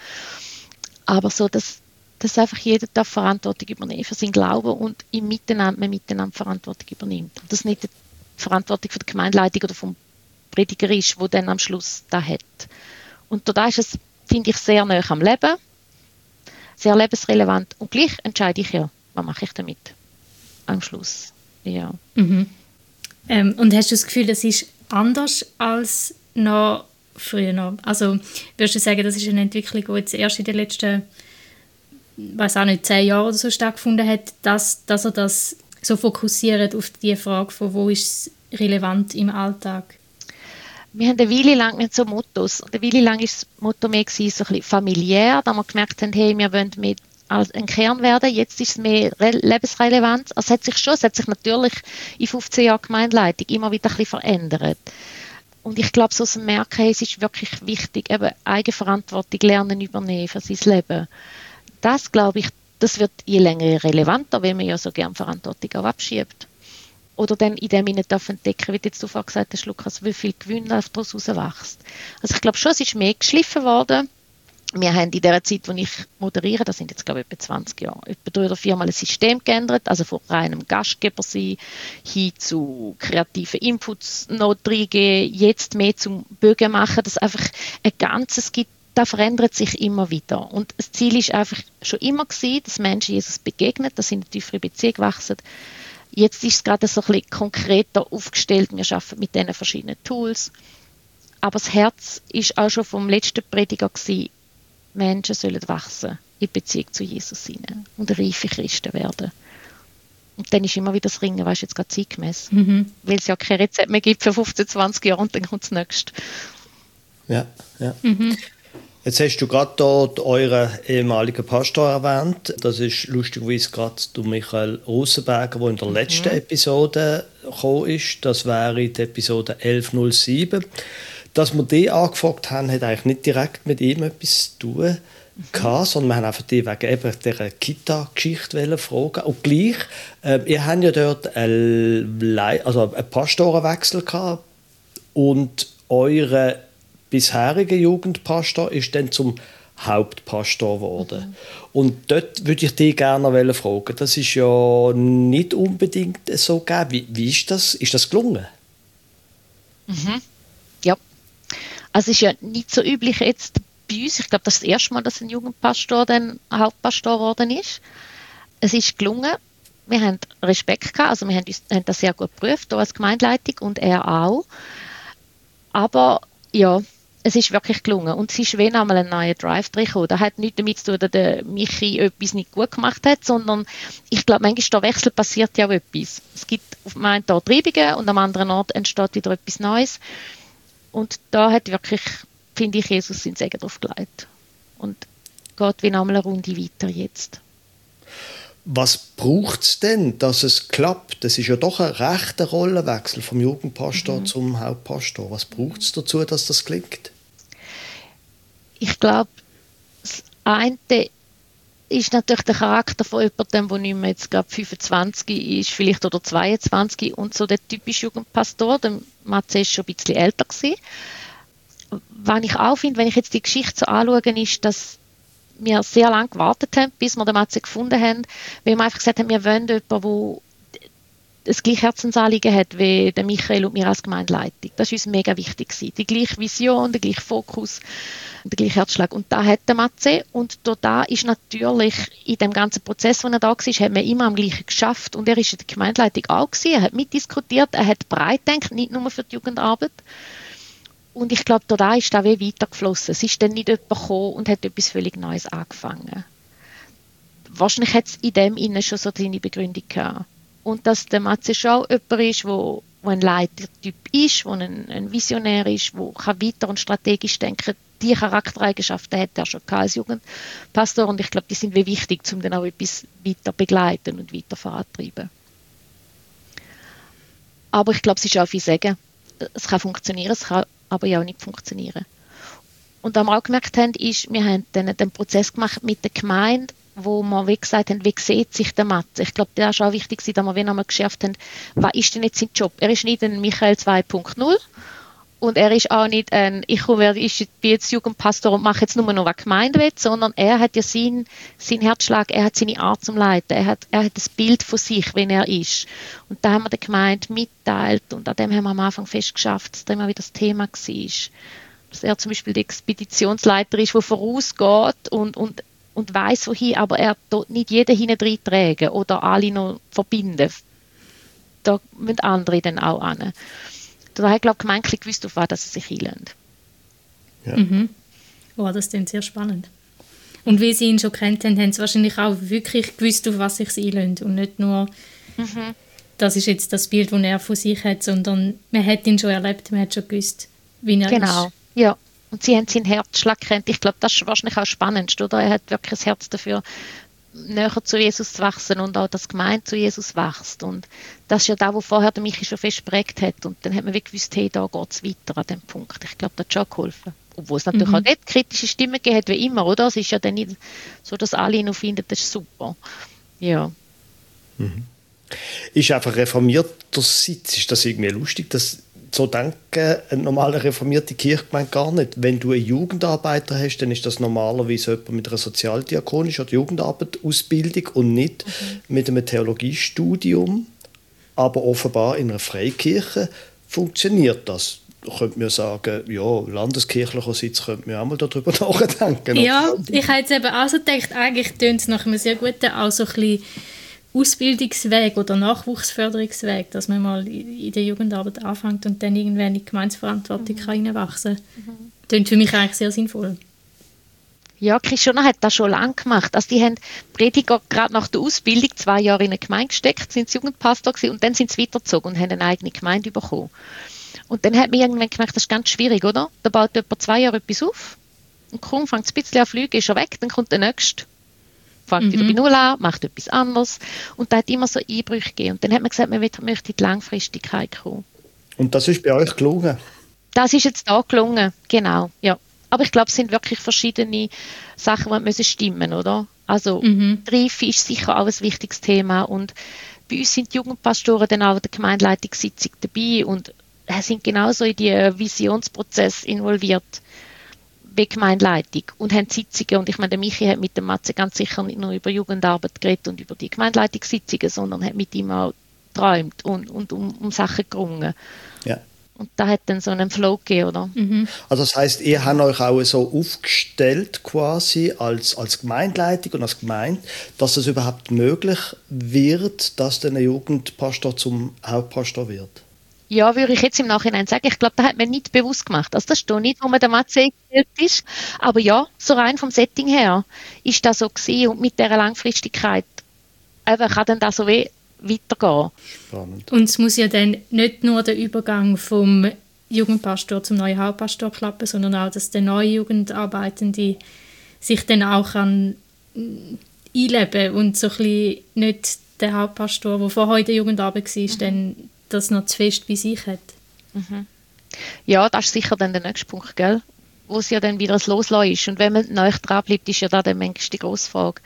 Aber so, dass, dass einfach jeder da Verantwortung übernehmen für seinen Glauben und im Miteinander, man miteinander Verantwortung übernimmt. Und das nicht die Verantwortung von der Gemeindeleitung oder vom Prediger ist, der dann am Schluss da hat. Und da ist es, finde ich, sehr nah am Leben, sehr lebensrelevant und gleich entscheide ich ja, was mache ich damit am Schluss. Ja. Mhm. Ähm, und hast du das Gefühl, das ist anders als noch früher noch? Also würdest du sagen, das ist eine Entwicklung, die jetzt erst in den letzten, weiß auch nicht, zehn Jahren oder so stattgefunden hat, dass, dass er das so fokussiert auf die Frage von, wo ist es relevant im Alltag? Wir haben eine Weile lang nicht so Mottos. Eine Weile lang war das Motto mehr gewesen, so ein bisschen familiär, da wir gemerkt haben, hey, wir wollen mit als ein Kern werden. Jetzt ist es mehr lebensrelevant. Also es hat sich schon, es hat sich natürlich in fünfzehn Jahren Gemeindeleitung immer wieder ein bisschen verändert. Und ich glaube, so zu merken, hey, es ist wirklich wichtig, eben Eigenverantwortung lernen, übernehmen für sein Leben. Das, glaube ich, das wird je länger relevanter, weil man ja so gerne Verantwortung auch abschiebt. Oder dann in dem Sinne darf entdecken, wie du jetzt vorhin gesagt hast, Lukas, wie viel Gewinn daraus rauswächst. Also ich glaube schon, es ist mehr geschliffen worden. Wir haben in der Zeit, wo ich moderiere, das sind jetzt glaube ich etwa zwanzig Jahre, etwa drei oder viermal ein System geändert, also von reinem Gastgeber sein hin zu kreativen Inputs noch reingeben, jetzt mehr zum Bögen machen, dass einfach ein Ganzes gibt, das verändert sich immer wieder. Und das Ziel ist einfach schon immer gewesen, dass Menschen Jesus begegnen, dass sie in eine tiefere Beziehung wachsen. Jetzt ist es gerade so ein bisschen konkreter aufgestellt, wir arbeiten mit diesen verschiedenen Tools. Aber das Herz ist auch schon vom letzten Prediger gewesen, Menschen sollen wachsen in Beziehung zu Jesus hinein und reife Christen werden. Und dann ist immer wieder das Ringen, weißt du, jetzt gerade zeitgemäß. Mhm. Weil es ja kein Rezept mehr gibt für fünfzehn, zwanzig Jahre und dann kommt das nächste. Ja, ja. Mhm. Jetzt hast du gerade dort euren ehemaligen Pastor erwähnt. Das ist lustigerweise gerade der Michael Rosenberger, der in der letzten mhm. Episode gekommen ist. Das wäre die Episode elf null sieben. dass wir den angefragt haben, hat eigentlich nicht direkt mit ihm etwas zu tun gehabt, sondern wir haben einfach die wegen eben dieser Kita-Geschichte fragen. Und gleich, äh, ihr habt ja dort einen, also einen Pastorenwechsel gehabt und eure bisherige Jugendpastor ist dann zum Hauptpastor geworden. Mhm. Und dort würde ich dich gerne fragen, das ist ja nicht unbedingt so gegeben. Wie, wie ist das? Ist das gelungen? Mhm. Ja. Also es ist ja nicht so üblich jetzt bei uns. Ich glaube, das ist das erste Mal, dass ein Jugendpastor dann Hauptpastor geworden ist. Es ist gelungen. Wir haben Respekt gehabt. Also wir haben, uns, haben das sehr gut geprüft, hier als Gemeindeleitung und er auch. Aber ja, es ist wirklich gelungen. Und es ist wenn einmal ein neuer Drive drin gekommen. Das hat nichts damit zu tun, dass der Michi etwas nicht gut gemacht hat, sondern ich glaube, manchmal der Wechsel passiert ja auch etwas. Es gibt auf dem einen Ort Treibungen und am anderen Ort entsteht wieder etwas Neues. Und da hat wirklich, finde ich, Jesus seinen Segen drauf gelegt. Und geht wie einmal eine Runde weiter jetzt. Was braucht es denn, dass es klappt? Das ist ja doch ein rechter Rollenwechsel vom Jugendpastor mhm. zum Hauptpastor. Was braucht es dazu, dass das gelingt? Ich glaube, das eine ist natürlich der Charakter von jemandem, der nicht mehr jetzt gerade fünfundzwanzig ist, vielleicht oder zweiundzwanzig und so der typische Jugendpastor. Der Matze ist schon ein bisschen älter gewesen. Was ich auch finde, wenn ich jetzt die Geschichte so anschaue, ist, dass wir sehr lange gewartet haben, bis wir den Matze gefunden haben, weil wir einfach gesagt haben, wir wollen jemanden, der das gleiche Herzensanliegen hat wie der Michael und wir als Gemeindeleitung. Das war uns mega wichtig gewesen. Die gleiche Vision, der gleiche Fokus, der gleiche Herzschlag. Und da hat der Matze. Und da ist natürlich in dem ganzen Prozess, wo er da war, haben wir immer am gleichen geschafft. Und er war in der Gemeindeleitung auch gewesen. Er hat mitdiskutiert, er hat breit gedacht, nicht nur für die Jugendarbeit. Und ich glaube, da ist da wie weitergeflossen. Es ist dann nicht jemand gekommen und hat etwas völlig Neues angefangen. Wahrscheinlich hat es in dem innen schon so seine Begründung gehabt. Und dass der Matze schon auch jemand ist, der ein Leitertyp ist, der ein, ein Visionär ist, der weiter und strategisch denken kann. Diese Charaktereigenschaften hat er schon als Jugendpastor. Und ich glaube, die sind wie wichtig, um dann auch etwas weiter begleiten und weiter vorantreiben. Aber ich glaube, es ist auch viel sagen. Es kann funktionieren, es kann aber ja auch nicht funktionieren. Und was wir auch gemerkt haben, ist, wir haben dann den Prozess gemacht mit der Gemeinde, wo wir wie gesagt haben, wie sieht sich der Matze? Ich glaube, das ist auch wichtig, dass wir wieder einmal geschärft haben, was ist denn jetzt sein Job? Er ist nicht ein Michael zwei Punkt null und er ist auch nicht ein, ich bin jetzt Jugendpastor und mache jetzt nur noch, was die Gemeinde will, sondern er hat ja seinen, seinen Herzschlag, er hat seine Art zum Leiten, er hat, er hat das Bild von sich, wenn er ist. Und da haben wir der Gemeinde mitteilt und an dem haben wir am Anfang festgeschafft, dass da immer wieder das Thema war. Dass er zum Beispiel der Expeditionsleiter ist, der vorausgeht und, und und weiss, wohin, aber er dort nicht jeden hinein tragen oder alle noch verbinden. Da müssen andere dann auch hin. Da hat, glaube ich, Gemeinde gewusst, auf was sie sich einlassen. Ja. Mhm. Oh, das klingt sehr spannend. Und wie sie ihn schon kennt haben, haben sie wahrscheinlich auch wirklich gewusst, auf was sich einlassen. Und nicht nur, mhm. das ist jetzt das Bild, das er von sich hat, sondern man hat ihn schon erlebt, man hat schon gewusst, wie er genau. ist. Genau, ja. Und sie haben seinen Herzschlag kennt. Ich glaube, das ist wahrscheinlich auch spannend, oder? Er hat wirklich das Herz dafür, näher zu Jesus zu wachsen und auch das Gemeinde zu Jesus wächst. Und das ist ja das, was vorher der Michi schon fest geprägt hat. Und dann hat man wie gewusst, hey, da geht es weiter an dem Punkt. Ich glaube, das hat schon geholfen. Obwohl es natürlich mhm. auch nicht kritische Stimmen gegeben hat, wie immer, oder? Es ist ja dann nicht so, dass alle noch finden, das ist super. Ja. Mhm. Ist einfach reformierter Sitz, ist das irgendwie lustig, dass so denken eine normale reformierte Kirchgemeinde gar nicht. Wenn du einen Jugendarbeiter hast, dann ist das normalerweise jemand mit einer sozialdiakonischen oder Jugendarbeit-Ausbildung und nicht mhm. mit einem Theologiestudium. Aber offenbar in einer Freikirche funktioniert das. Da könnte man sagen, ja, landeskirchlicher Sitz könnte man auch mal darüber nachdenken. Ja, ich habe jetzt eben auch so gedacht, eigentlich tönt es nach einem sehr guten, auch so ein bisschen Ausbildungsweg oder Nachwuchsförderungsweg, dass man mal in der Jugendarbeit anfängt und dann irgendwann in die Gemeindeverantwortung mhm. reinwachsen kann. Mhm. Das klingt für mich eigentlich sehr sinnvoll. Ja, Christiana hat das schon lange gemacht. Also die haben Prediger gerade nach der Ausbildung zwei Jahre in eine Gemeinde gesteckt, sind Jugendpastor gewesen und dann sind sie weitergezogen und haben eine eigene Gemeinde bekommen. Und dann hat man irgendwann gemerkt, das ist ganz schwierig, oder? Da baut jemand zwei Jahre etwas auf und kaum fängt es ein bisschen an zu fliegen, ist er weg, dann kommt der Nächste. Fängt mhm. wieder bei Null an, macht etwas anderes. Und da hat immer so Einbrüche gegeben. Und dann hat man gesagt, man möchte in die Langfristigkeit kommen. Und das ist bei euch gelungen? Das ist jetzt da gelungen, genau, ja. Aber ich glaube, es sind wirklich verschiedene Sachen, die müssen stimmen, oder? Also, Mhm. die Reife ist sicher auch ein wichtiges Thema und bei uns sind die Jugendpastoren dann auch in der Gemeindeleitungssitzung dabei und sind genauso in die Visionsprozess involviert wie die Gemeindeleitung und haben Sitzungen. Und ich meine, der Michi hat mit dem Matze ganz sicher nicht nur über Jugendarbeit geredet und über die Gemeindeleitungssitzungen, sondern hat mit ihm auch geträumt und, und um, um Sachen gerungen. Ja. Und da hat dann so einen Flow gegeben, oder? Mhm. Also das heisst, ihr habt euch auch so aufgestellt quasi als, als Gemeindeleitung und als Gemeinde, dass es überhaupt möglich wird, dass der Jugendpastor zum Hauptpastor wird? Ja, würde ich jetzt im Nachhinein sagen. Ich glaube, das hat man nicht bewusst gemacht. Also das steht nicht, wo man der Matze eingestellt ist. Aber ja, so rein vom Setting her ist das so gewesen. Und mit dieser Langfristigkeit eben kann dann das so wie weitergehen. Spannend. Und es muss ja dann nicht nur der Übergang vom Jugendpastor zum neuen Hauptpastor klappen, sondern auch, dass der neue Jugendarbeitende sich dann auch kann einleben und so ein bisschen nicht der Hauptpastor, der vorher in der Jugendarbeit war, mhm. dann das noch zu fest bei sich hat. Mhm. Ja, das ist sicher dann der nächste Punkt, gell? Wo es ja dann wieder ein Loslassen ist. Und wenn man neu dran bleibt, ist ja da dann manchmal die grosse Frage.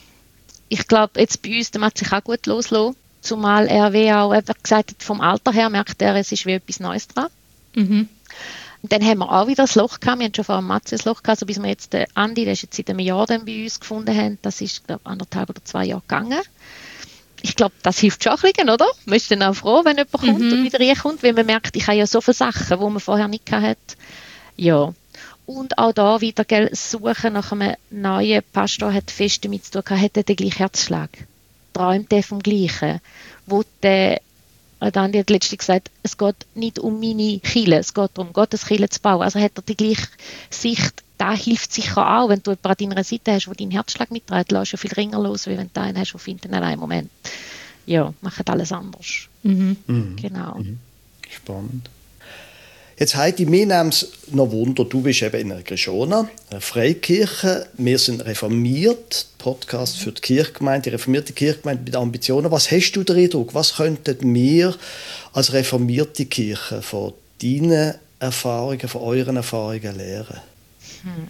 Ich glaube, jetzt bei uns, der hat sich auch gut loslassen. Zumal er wie auch eben gesagt hat, vom Alter her merkt er, es ist wie etwas Neues dran. Mhm. Und dann haben wir auch wieder das Loch gehabt. Wir haben schon vor dem Matze das Loch gehabt, also bis wir jetzt den Andi, der ist jetzt seit einem Jahr dann bei uns gefunden haben. Das ist, glaube ich, anderthalb oder zwei Jahre gegangen. Ich glaube, das hilft schon ein bisschen, oder? Man ist dann auch froh, wenn jemand kommt Mhm. und wieder reinkommt, weil man merkt, ich habe ja so viele Sachen, die man vorher nicht hatte. Ja. Und auch da wieder, gell, das Suchen nach einem neuen Pastor hat fest damit zu tun gehabt, hat er den gleichen Herzschlag? Träumt er vom Gleichen? Wo der, Andi hat letztens gesagt, es geht nicht um meine Kirche, es geht darum, Gottes Kirche zu bauen. Also hat er die gleiche Sicht. Da hilft sicher auch, wenn du jemanden an deiner Seite hast, der deinen Herzschlag mitträgt, lässt du viel ringer los, wie wenn du einen hast, der findet in einem Moment. Ja, macht alles anders. Mhm. Mhm. Genau. Mhm. Spannend. Jetzt Heidi, mir nimmt es noch Wunder, du bist eben in einer Grishona, einer Freikirche, wir sind reformiert, Podcast für die Kirchgemeinde, die reformierte Kirchgemeinde mit Ambitionen. Was hast du den Eindruck, was könnten wir als reformierte Kirche von deinen Erfahrungen, von euren Erfahrungen lernen? Hm.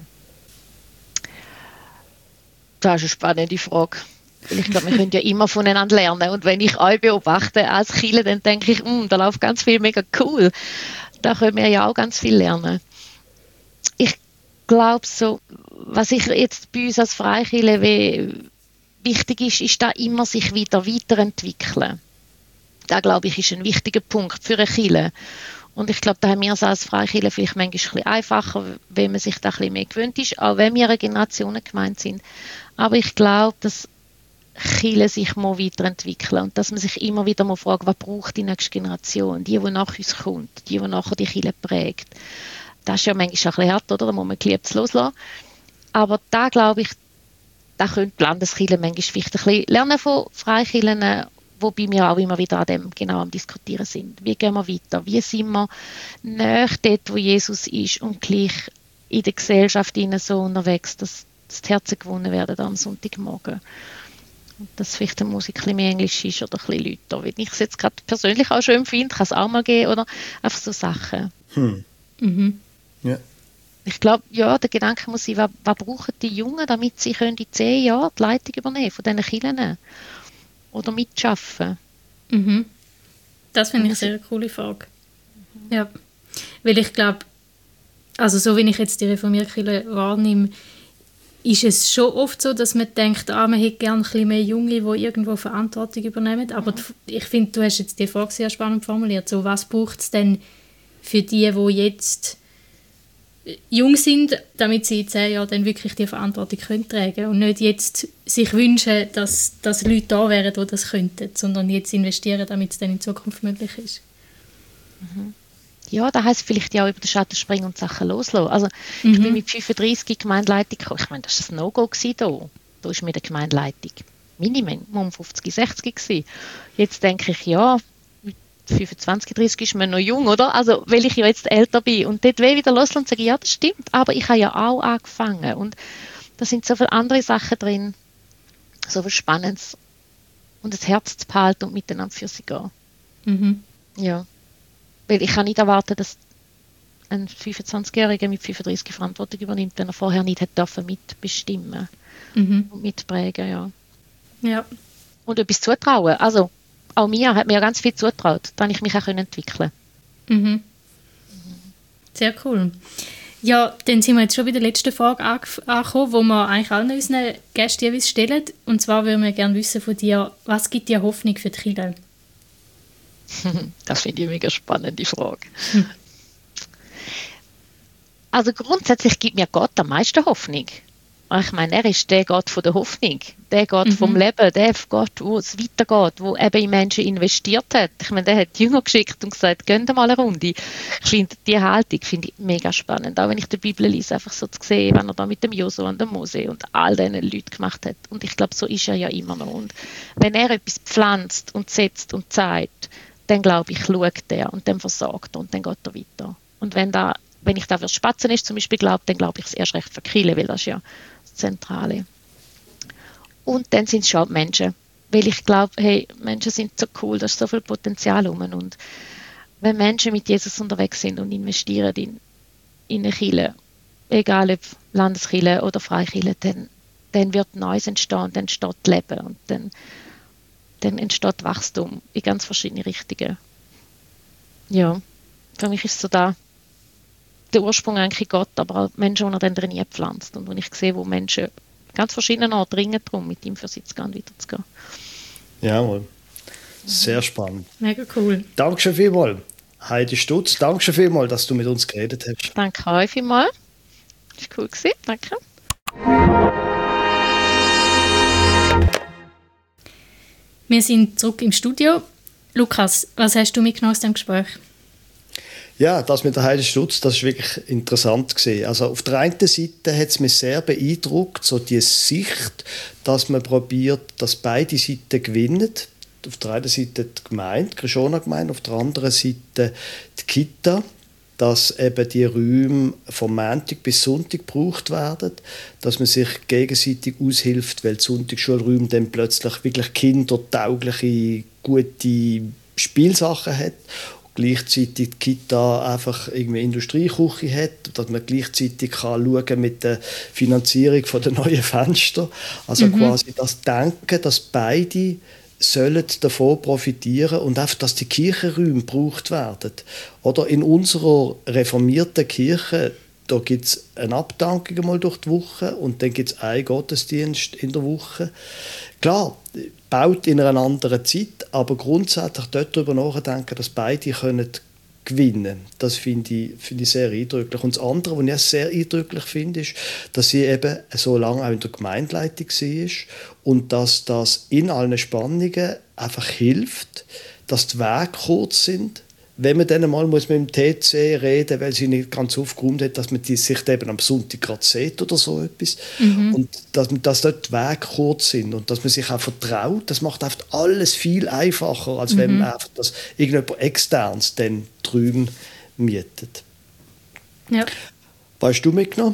Das ist eine spannende Frage. Weil ich glaube, wir können ja immer voneinander lernen. Und wenn ich euch beobachte als Kirche, dann denke ich, da läuft ganz viel mega cool. Da können wir ja auch ganz viel lernen. Ich glaube so, was ich jetzt bei uns als Freikirche wichtig ist, ist da immer sich wieder weiterentwickeln. Das, glaube ich, ist ein wichtiger Punkt für eine Kirche. Und ich glaube, da haben wir es als Freikirche vielleicht manchmal ein bisschen einfacher, wenn man sich da ein bisschen mehr gewöhnt ist, auch wenn wir eine Generationengemeinde sind. Aber ich glaube, dass Kirche sich mal weiterentwickeln und dass man sich immer wieder mal fragt, was braucht die nächste Generation, die, die nach uns kommt, die, die nachher die Kirche prägt. Das ist ja manchmal ein bisschen hart, oder? Da muss man geliebt loslassen. Aber da glaube ich, da könnte die Landeskirche manchmal vielleicht ein bisschen lernen von Freikirchen, wobei wir auch immer wieder an dem genau am Diskutieren sind. Wie gehen wir weiter? Wie sind wir näher dort, wo Jesus ist und gleich in der Gesellschaft so unterwegs, dass die Herzen gewonnen werden am Sonntagmorgen? Und dass vielleicht die Musik ein bisschen mehr Englisch ist oder ein bisschen lauter. Wenn ich es jetzt gerade persönlich auch schön finde, kann es auch mal gehen, oder einfach so Sachen. Hm. Mhm. Ja. Ich glaube, ja, der Gedanke muss sein, was, was brauchen die Jungen, damit sie können in zehn Jahren die Leitung übernehmen von diesen Kirchen oder mitschaffen. Mhm. Das finde ich eine sehr coole Frage. Mhm. Ja, weil ich glaube, also so wie ich jetzt die reformierte Kirche wahrnehme, ist es schon oft so, dass man denkt, ah, man hätte gerne ein bisschen mehr Junge, die irgendwo Verantwortung übernehmen. Aber mhm. ich finde, du hast jetzt die Frage sehr spannend formuliert. So, was braucht es denn für die, die jetzt jung sind, damit sie in zehn Jahren dann wirklich die Verantwortung können tragen und nicht jetzt sich wünschen, dass, dass Leute da wären, die das könnten, sondern jetzt investieren, damit es dann in Zukunft möglich ist. Mhm. Ja, da heisst vielleicht ja auch über den Schatten springen und Sachen loslassen. Also mhm. ich bin mit fünfunddreißig Gemeindeleitung gekommen. Ich meine, das war ein No-Go da. Da ist mir die Gemeindeleitung Minimum fünfzig, sechzig gewesen. Jetzt denke ich, ja, mit fünfundzwanzig, dreißig ist man noch jung, oder? Also, weil ich ja jetzt älter bin. Und dort will ich wieder loslassen und sagen, ja, das stimmt, aber ich habe ja auch angefangen. Und da sind so viele andere Sachen drin, so viel Spannendes. Und das Herz zu behalten und miteinander für sie gehen. Mhm. Ja. Weil ich kann nicht erwarten, dass ein fünfundzwanzigjähriger mit fünfunddreißig Verantwortung übernimmt, wenn er vorher nicht hätte dürfen mitbestimmen Mhm. und mitprägen, ja. Ja. Und etwas zutrauen. Also, auch mir hat mir ja ganz viel zutraut, da ich mich auch entwickeln Mhm. Sehr cool. Ja, dann sind wir jetzt schon bei der letzten Frage angef- angekommen, wo wir eigentlich allen unseren Gästen jeweils stellen. Und zwar würden wir gerne wissen von dir, was gibt dir Hoffnung für die Kirche? Das finde ich eine mega spannende Frage. Hm. Also grundsätzlich gibt mir Gott am meisten Hoffnung. Ich meine, er ist der Gott von der Hoffnung, der Gott mhm. vom Leben, der Gott, wo es weitergeht, wo eben in Menschen investiert hat. Ich meine, der hat die Jünger geschickt und gesagt, geht mal eine Runde. Ich finde, diese Haltung finde ich mega spannend, auch wenn ich die Bibel lese, einfach so zu sehen, wenn er da mit dem Josua und dem Mose und all diesen Leuten gemacht hat. Und ich glaube, so ist er ja immer noch. Und wenn er etwas pflanzt und setzt und zeigt, dann glaube ich, schaut er und dann versorgt er und dann geht er weiter. Und wenn, da, wenn ich da für Spatzen ist, zum Beispiel glaube, dann glaube ich es erst recht für Kirche, weil das ist ja das Zentrale. Und dann sind es schon die Menschen, weil ich glaube, hey, Menschen sind so cool, da ist so viel Potenzial rum. Und wenn Menschen mit Jesus unterwegs sind und investieren in, in eine Kirche, egal ob Landeskirche oder Freikirche, dann, dann wird Neues entstehen, dann entsteht Leben und dann dann entsteht Wachstum in ganz verschiedene Richtungen. Ja, für mich ist so da der Ursprung eigentlich Gott, aber auch Menschen, die er dann drin pflanzt und wo ich sehe, wo Menschen ganz verschiedenen Orten ringen darum, mit ihm für sie zu gehen und weiterzugehen. Jawohl. Sehr spannend. Mega cool. Dankeschön vielmals, Heidi Stutz. Dankeschön vielmals, dass du mit uns geredet hast. Danke euch vielmals. Das war cool gewesen. Danke. Wir sind zurück im Studio. Lukas, was hast du mitgenommen aus dem Gespräch? Ja, das mit der Heidi Stutz, das ist wirklich interessant gewesen. Also auf der einen Seite hat es mich sehr beeindruckt, so die Sicht, dass man probiert, dass beide Seiten gewinnen. Auf der einen Seite die Gemeinde, die Krishona-Gemeinde, auf der anderen Seite die Kita, dass eben die Räume vom Montag bis Sonntag gebraucht werden, dass man sich gegenseitig aushilft, weil die Sonntagsschulräume dann plötzlich wirklich kindertaugliche, gute Spielsachen hat. Gleichzeitig die Kita einfach irgendwie Industrieküche hat, dass man gleichzeitig kann schauen mit der Finanzierung von der neuen Fenster. Also mhm. quasi das Denken, dass beide sollen davon profitieren und einfach, dass die Kirchenräume gebraucht werden. Oder in unserer reformierten Kirche, da gibt es eine Abdankung einmal durch die Woche und dann gibt es einen Gottesdienst in der Woche. Klar, baut in einer anderen Zeit, aber grundsätzlich dort darüber nachdenken, dass beide können gewinnen können. Das finde ich, finde ich sehr eindrücklich. Und das andere, was ich auch sehr eindrücklich finde, ist, dass sie eben so lange auch in der Gemeindeleitung war und dass das in allen Spannungen einfach hilft, dass die Wege kurz sind. Wenn man dann mal muss mit dem T C reden, weil sie nicht ganz aufgeräumt hat, dass man die sich eben am Sonntag gerade sieht oder so etwas. Mhm. Und dass, dass dort die Wege kurz sind und dass man sich auch vertraut, das macht einfach alles viel einfacher, als mhm. wenn man einfach das irgendjemand externes dann drüben mietet. Ja. Was hast du mitgenommen?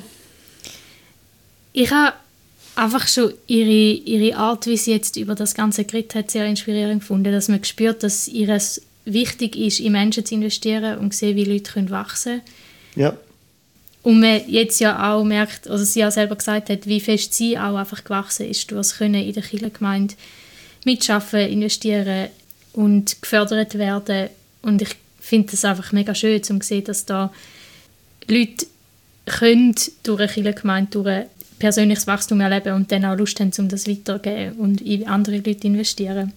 Ich habe einfach schon ihre, ihre Art, wie sie jetzt über das Ganze geredet hat, sehr inspirierend gefunden, dass man spürt, dass ihres wichtig ist, in Menschen zu investieren und sehen, wie Leute können wachsen können. Ja. Und man jetzt ja auch merkt, also sie ja selber gesagt hat, wie fest sie auch einfach gewachsen ist durch das Können in der Kirchengemeinde mitschaffen, investieren und gefördert werden. Und ich finde das einfach mega schön, um zu sehen, dass da Leute können durch eine Kirchengemeinde durch persönliches Wachstum erleben und dann auch Lust haben, um das weiterzugeben und in andere Leute investieren.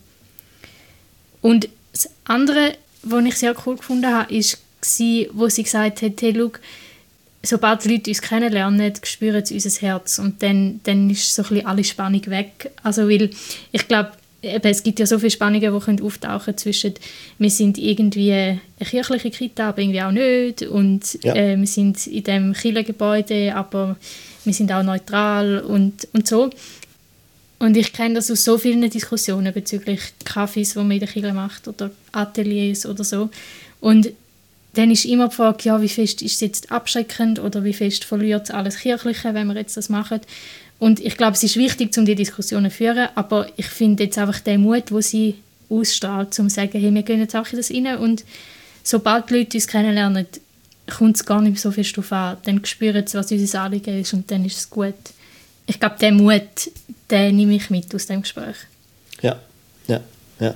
Und das andere, was ich sehr cool gefunden habe, war, wo sie gesagt hat, hey, schau, sobald die Leute uns kennenlernen, spüren sie unser Herz und dann, dann ist so ein bisschen alle Spannung weg. Also, weil ich glaube, es gibt ja so viele Spannungen, die können auftauchen zwischen, wir sind irgendwie eine kirchliche Kita, aber irgendwie auch nicht und ja. äh, wir sind in diesem Kirchengebäude, aber wir sind auch neutral und, und so. Und ich kenne das aus so vielen Diskussionen bezüglich Kaffees, die man in der Kirche macht oder Ateliers oder so. Und dann ist immer die Frage, ja, wie fest ist es jetzt abschreckend oder wie fest verliert es alles Kirchliche, wenn wir jetzt das machen. Und ich glaube, es ist wichtig, um die Diskussionen zu führen, aber ich finde jetzt einfach den Mut, den sie ausstrahlt, um zu sagen, hey, wir gehen jetzt auch in das rein und sobald die Leute uns kennenlernen, kommt es gar nicht so fest darauf an. Dann spüren sie, was unser Anliegen ist und dann ist es gut. Ich glaube, den Mut, den nehme ich mit aus dem Gespräch. Ja, ja, ja.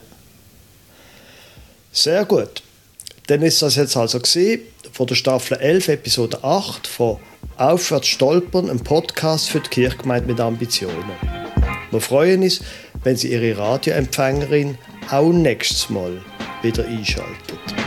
Sehr gut. Dann ist das jetzt also gewesen, von der Staffel elf, Episode acht von «Aufwärts stolpern», ein Podcast für die Kirchgemeinde mit Ambitionen. Wir freuen uns, wenn Sie Ihre Radioempfängerin auch nächstes Mal wieder einschalten.